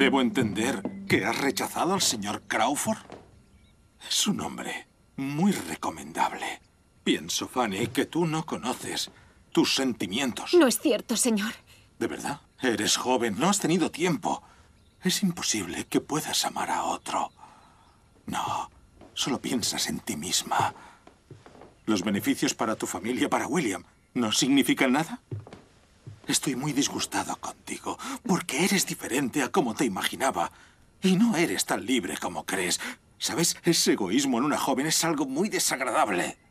¿Debo entender que has rechazado al señor Crawford? Es un hombre muy recomendable. Pienso, Fanny, que tú no conoces tus sentimientos. No es cierto, señor. ¿De verdad? Eres joven, no has tenido tiempo. Es imposible que puedas amar a otro. No, solo piensas en ti misma. ¿Los beneficios para tu familia, para William, no significan nada? Estoy muy disgustado contigo, porque eres diferente a como te imaginaba. Y no eres tan libre como crees. ¿Sabes? Ese egoísmo en una joven es algo muy desagradable.